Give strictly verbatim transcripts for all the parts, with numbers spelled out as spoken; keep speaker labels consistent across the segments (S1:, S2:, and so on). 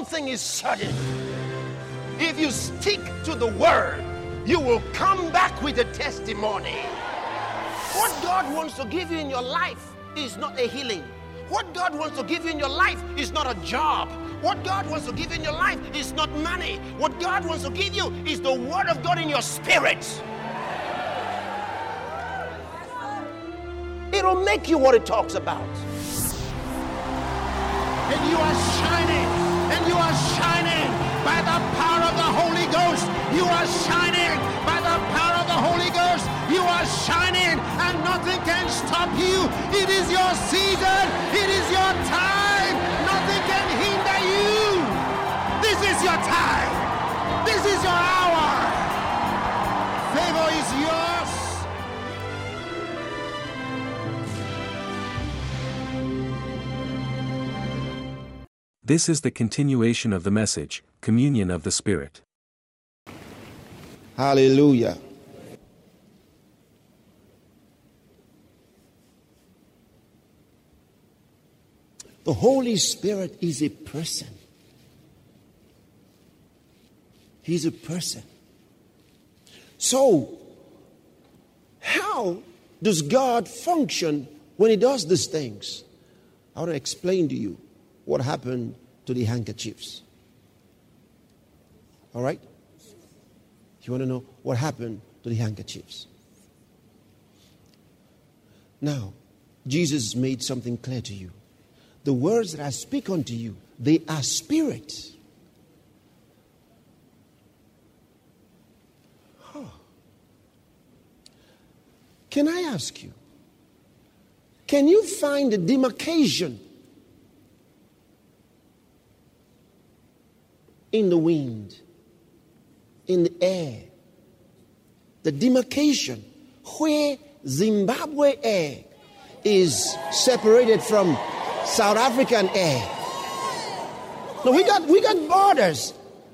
S1: thing is certain. If you stick to the word, you will come back with a testimony. What God wants to give you in your life is not a healing. What God wants to give you in your life is not a job. What God wants to give you in your life is not money. What God wants to give you is the word of God in your spirit. It'll make you what it talks about. And you are shining, and you are shining by the power of the Holy Ghost. You are shining by the power of the Holy Ghost. You are shining, and nothing can stop you. It is your season. It is your time. Nothing can hinder you. This is your time. This is your hour. Favor is yours.
S2: This is the continuation of the message, Communion of the Spirit.
S1: Hallelujah. The Holy Spirit is a person. He's a person. So, how does God function when He does these things? I want to explain to you what happened to the handkerchiefs. All right? You want to know what happened to the handkerchiefs? Now, Jesus made something clear to you. The words that I speak unto you, they are spirit. Huh. Can I ask you, can you find the demarcation in the wind, in the air, the demarcation where Zimbabwe air is separated from South African air? No, we got we got borders.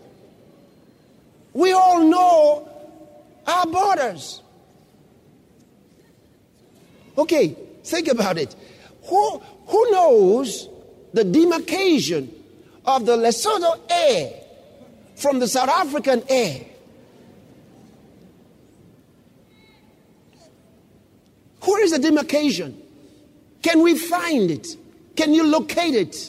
S1: We all know our borders. Okay, think about it. Who who knows the demarcation of the Lesotho air from the South African air? Where is the demarcation? Can we find it? Can you locate it?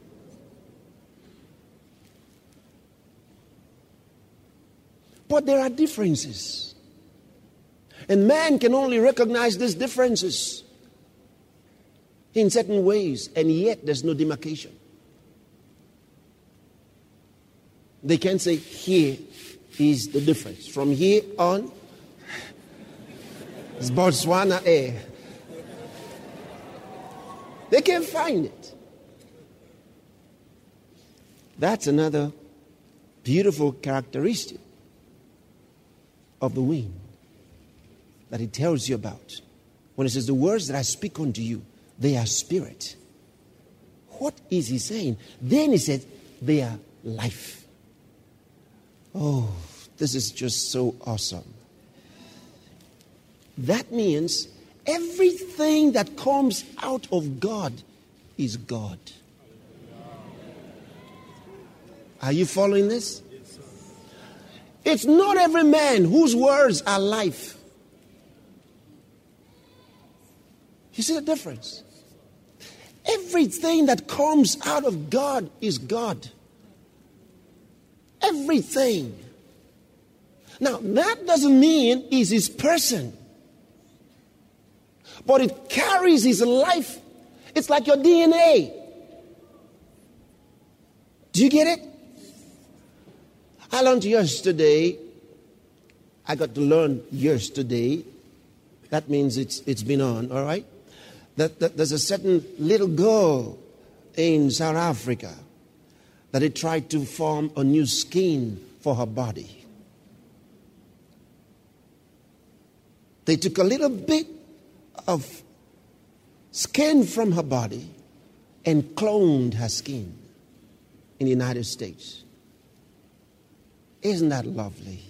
S1: But there are differences. And man can only recognize these differences in certain ways, and yet there's no demarcation. They can say, here is the difference. From here on, it's Botswana air. They can't find it. That's another beautiful characteristic of the wind that it tells you about. When it says, the words that I speak unto you, they are spirit. What is he saying? Then he said, they are life. Oh, this is just so awesome. That means everything that comes out of God is God. Are you following this? It's not every man whose words are life. You see the difference? Everything that comes out of God is God. Everything. Now, that doesn't mean he's his person. But it carries his life. It's like your D N A. Do you get it? I learned yesterday. I got to learn yesterday. That means it's it's been on, all right? That, that there's a certain little girl in South Africa that they tried to form a new skin for her body. They took a little bit of skin from her body and cloned her skin in the United States. Isn't that lovely?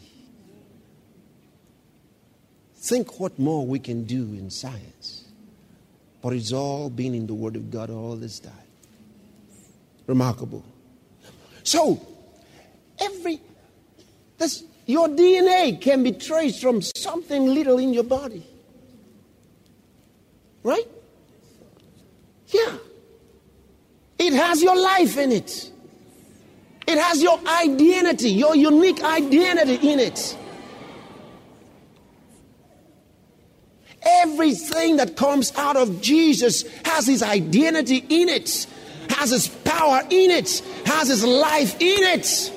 S1: Think what more we can do in science. But it's all been in the Word of God all this time. Remarkable.
S3: So, every, this, your D N A can be traced from something little in your body. Right? Yeah. It has your life in it. It has your identity, your unique identity in it. Everything that comes out of Jesus has his identity in it, has his power in it, has his life in it.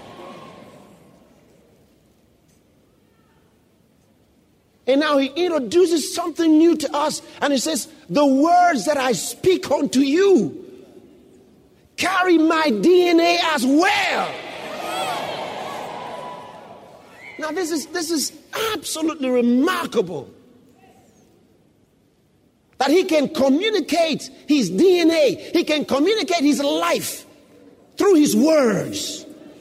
S3: And now he introduces something new to us, and he says, the words that I speak unto you carry my D N A as well. Now this is this is absolutely remarkable. That he can communicate his D N A. He can communicate his life through his words.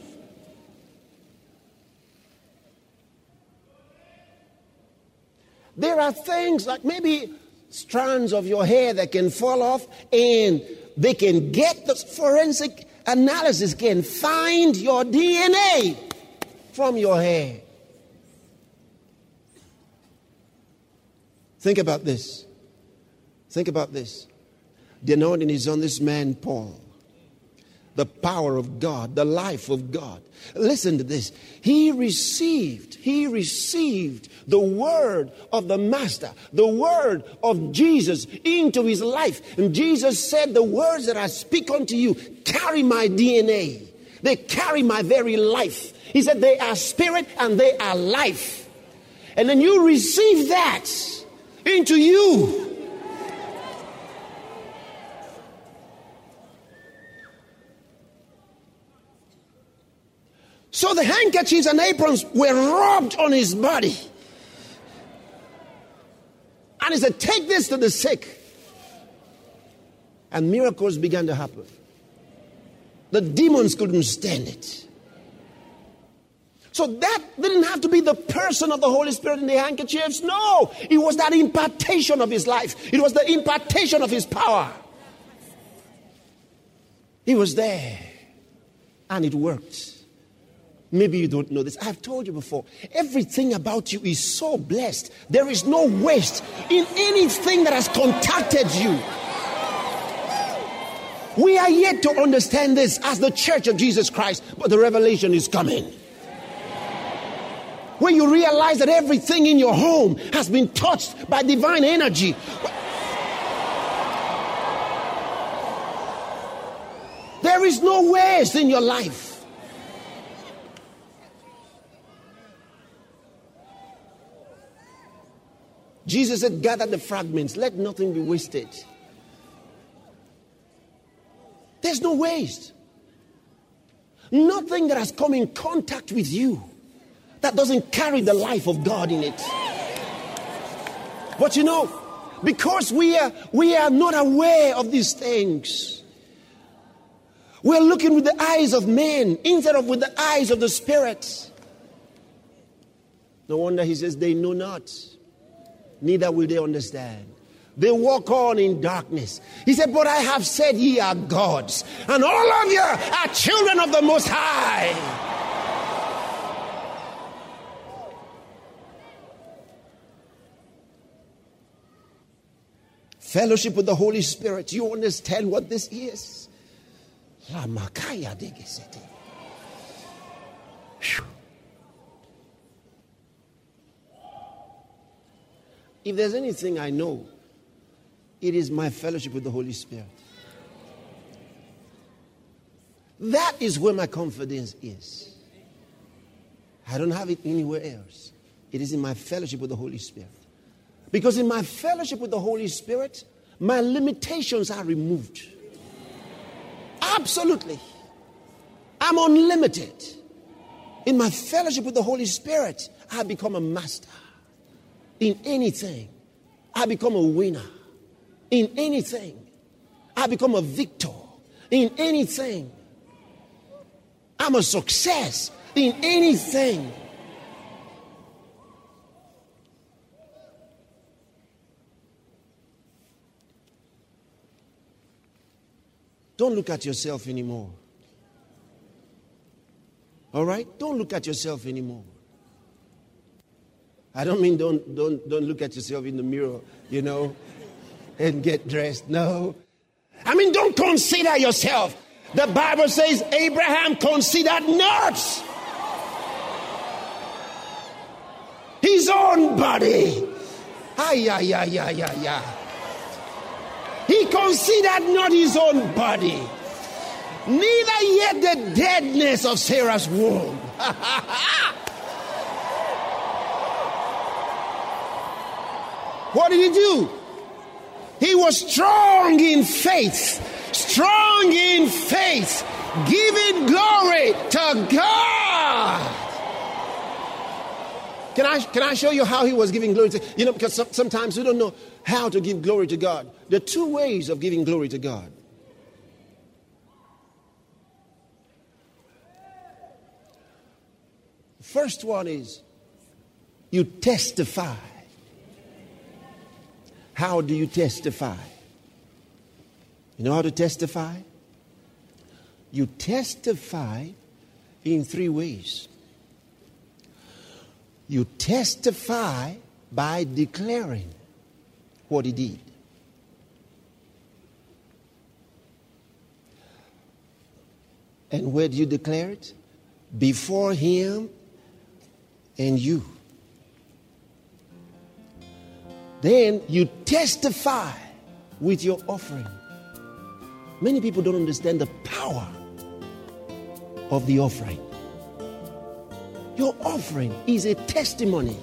S3: There are things like maybe strands of your hair that can fall off, and they can get the forensic analysis, can find your D N A from your hair. Think about this. Think about this. The anointing is on this man, Paul. The power of God, the life of God. Listen to this. He received, he received the word of the Master, the word of Jesus into his life. And Jesus said, the words that I speak unto you carry my D N A. They carry my very life. He said they are spirit and they are life. And then you receive that into you. So the handkerchiefs and aprons were rubbed on his body. And he said, take this to the sick. And miracles began to happen. The demons couldn't stand it. So that didn't have to be the person of the Holy Spirit in the handkerchiefs. No, it was that impartation of his life. It was the impartation of his power. He was there. And it worked. Maybe you don't know this. I've told you before. Everything about you is so blessed. There is no waste in anything that has contacted you. We are yet to understand this as the Church of Jesus Christ, but the revelation is coming. When you realize that everything in your home has been touched by divine energy. There is no waste in your life. Jesus said, gather the fragments. Let nothing be wasted. There's no waste. Nothing that has come in contact with you that doesn't carry the life of God in it. But you know, because we are, we are not aware of these things, we're looking with the eyes of men instead of with the eyes of the Spirit. No wonder he says, they know not. Neither will they understand. They walk on in darkness. He said, but I have said ye are gods, and all of you are children of the Most High. Fellowship with the Holy Spirit. You understand what this is? If there's anything I know, it is my fellowship with the Holy Spirit. That is where my confidence is. I don't have it anywhere else. It is in my fellowship with the Holy Spirit. Because in my fellowship with the Holy Spirit, my limitations are removed. Absolutely. I'm unlimited. In my fellowship with the Holy Spirit, I become a master. In anything, I become a winner. In anything, I become a victor. In anything, I'm a success. In anything. Don't look at yourself anymore. All right? Don't look at yourself anymore. I don't mean don't, don't, don't look at yourself in the mirror, you know, and get dressed. No. I mean, don't consider yourself. The Bible says Abraham considered not his own body. Ay, ay, ay, ay, ay, ay. He considered not his own body, neither yet the deadness of Sarah's womb. What did he do? He was strong in faith, strong in faith, giving glory to God. Can I, can I show you how he was giving glory to, you know, because some, sometimes we don't know how to give glory to God. There are two ways of giving glory to God. First one is you testify. How do you testify? You know how to testify? You testify in three ways. You testify by declaring what he did. And where do you declare it? Before him and you. Then you testify with your offering. Many people don't understand the power of the offering. Your offering is a testimony.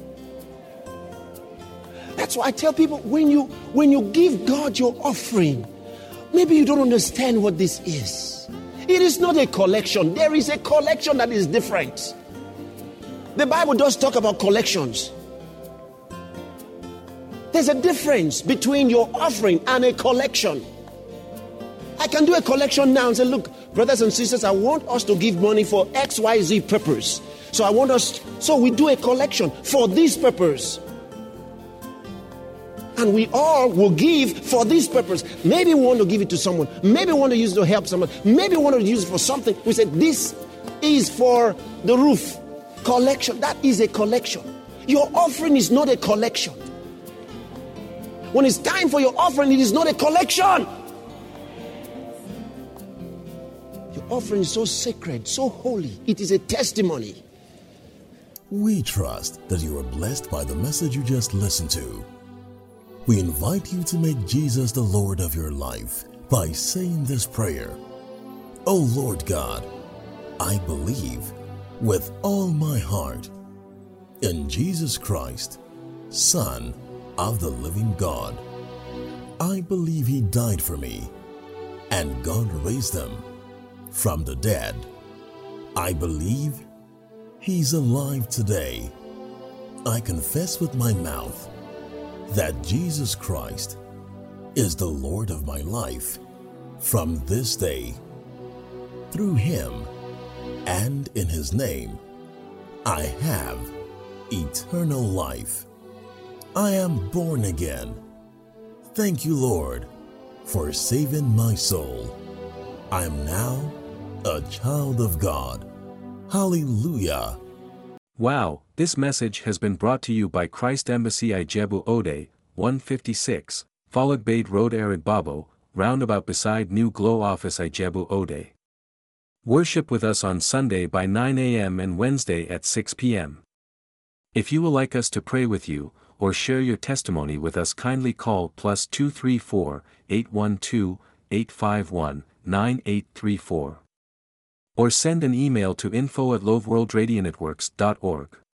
S3: That's why I tell people, when you when you give God your offering, maybe you don't understand what this is. It is not a collection. There is a collection that is different. The Bible does talk about collections. There's a difference between your offering and a collection. I can do a collection now and say, look, brothers and sisters, I want us to give money for X Y Z purpose. So I want us, so we do a collection for this purpose. And we all will give for this purpose. Maybe we want to give it to someone. Maybe we want to use it to help someone. Maybe we want to use it for something. We said, this is for the roof. Collection. That is a collection. Your offering is not a collection. When it's time for your offering, it is not a collection. Your offering is so sacred, so holy. It is a testimony.
S4: We trust that you are blessed by the message you just listened to. We invite you to make Jesus the Lord of your life by saying this prayer. Oh Lord God, I believe with all my heart in Jesus Christ, Son of the living God. I believe he died for me and God raised him from the dead. I believe he's alive today. I confess with my mouth that Jesus Christ is the Lord of my life from this day. Through him and in his name, I have eternal life. I am born again. Thank you, Lord, for saving my soul. I am now a child of God. Hallelujah.
S2: Wow, this message has been brought to you by Christ Embassy Ijebu Ode, one fifty-six, Folog Bade Road Arid Babo, roundabout beside New Glow Office Ijebu Ode. Worship with us on Sunday by nine a m and Wednesday at six p m If you would like us to pray with you, or share your testimony with us, kindly call plus two three four, eight one two, eight five one, nine eight three four. Or send an email to info at loveworldradionetworks dot org.